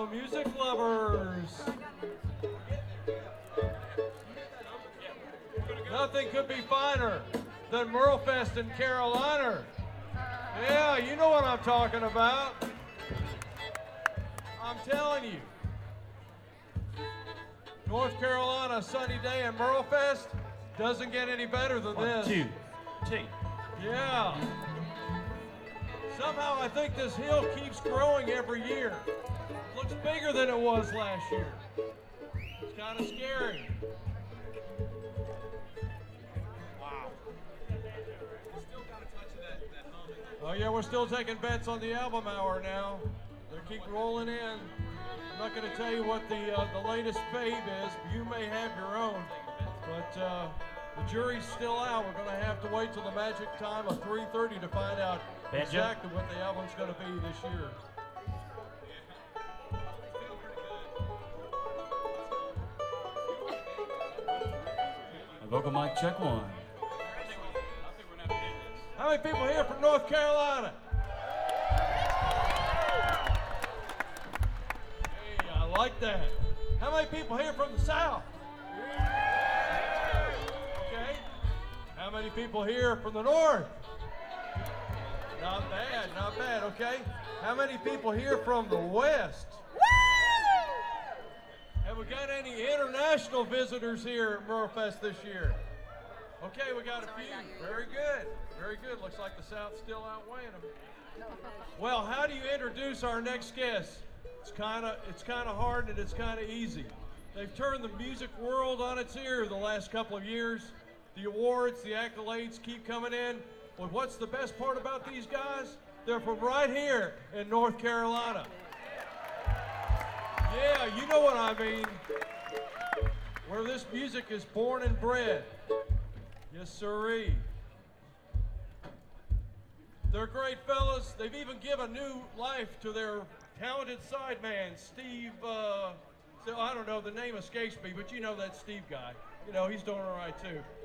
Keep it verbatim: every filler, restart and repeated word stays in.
Hello, music lovers. Nothing could be finer than Merlefest in Carolina. Yeah, you know what I'm talking about. I'm telling you. North Carolina, sunny day in Merlefest doesn't get any better than One, this. two, two. Yeah. Somehow I think this hill keeps growing every year. Looks bigger than it was last year. It's kind of scary. Wow. Oh yeah, we're still taking bets on the album hour now. They keep rolling in. I'm not going to tell you what the uh, the latest fave is. You may have your own, but uh, the jury's still out. We're going to have to wait till the magic time of three thirty to find out Banjo. exactly what the album's going to be this year. Vocal mic check one. How many people here from North Carolina? Hey, I like that. How many people here from the South? Okay. How many people here from the North? Not bad, not bad, okay. How many people here from the West? Have we got any international visitors here at Merlefest this year? Okay, we got a few. Very good. Very good. Looks like the South's still outweighing them. Well, how do you introduce our next guest? It's kind of it's kind of hard and it's kind of easy. They've turned the music world on its ear the last couple of years. The awards, the accolades keep coming in. But what's the best part about these guys? They're from right here in North Carolina. Yeah, you know what I mean. Where this music is born and bred. Yes, sirree. They're great fellas. They've even given new life to their talented sideman, Steve, uh, so I don't know, the name escapes me, but you know that Steve guy. You know, he's doing all right too.